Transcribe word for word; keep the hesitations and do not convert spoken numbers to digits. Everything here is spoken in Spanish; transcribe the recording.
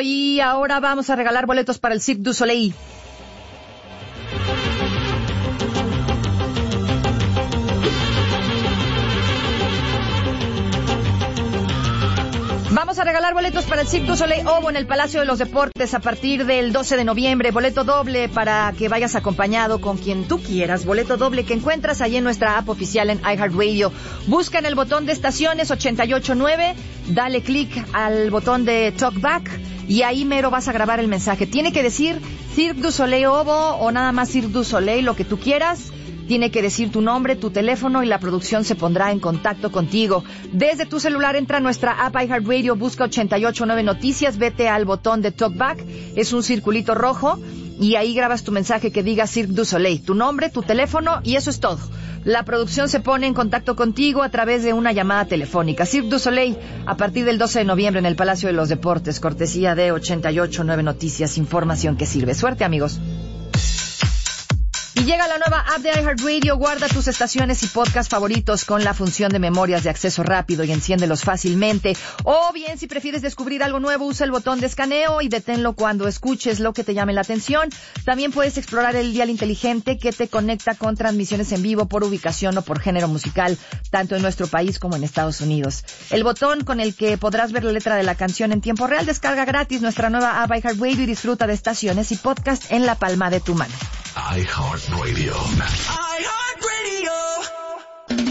y ahora vamos a regalar boletos para el Cirque du Soleil. Vamos a regalar boletos para el Cirque du Soleil Obo en el Palacio de los Deportes a partir del doce de noviembre. Boleto doble para que vayas acompañado con quien tú quieras. Boleto doble que encuentras ahí en nuestra app oficial en iHeartRadio. Busca en el botón de estaciones ochenta y ocho nueve, dale clic al botón de Talkback y ahí mero vas a grabar el mensaje. Tiene que decir Cirque du Soleil Obo o nada más Cirque du Soleil, lo que tú quieras. Tiene que decir tu nombre, tu teléfono y la producción se pondrá en contacto contigo. Desde tu celular entra a nuestra app iHeartRadio, busca ochenta y ocho nueve Noticias, vete al botón de Talkback, es un circulito rojo y ahí grabas tu mensaje que diga Cirque du Soleil, tu nombre, tu teléfono y eso es todo. La producción se pone en contacto contigo a través de una llamada telefónica. Cirque du Soleil a partir del doce de noviembre en el Palacio de los Deportes, cortesía de ochenta y ocho nueve Noticias, información que sirve. Suerte, amigos. Y llega la nueva app de iHeartRadio. Guarda tus estaciones y podcast favoritos con la función de memorias de acceso rápido y enciéndelos fácilmente. O bien, si prefieres descubrir algo nuevo, usa el botón de escaneo y deténlo cuando escuches lo que te llame la atención. También puedes explorar el dial inteligente que te conecta con transmisiones en vivo por ubicación o por género musical, tanto en nuestro país como en Estados Unidos. El botón con el que podrás ver la letra de la canción en tiempo real. Descarga gratis nuestra nueva app iHeartRadio y disfruta de estaciones y podcast en la palma de tu mano. iHeartRadio. iHeart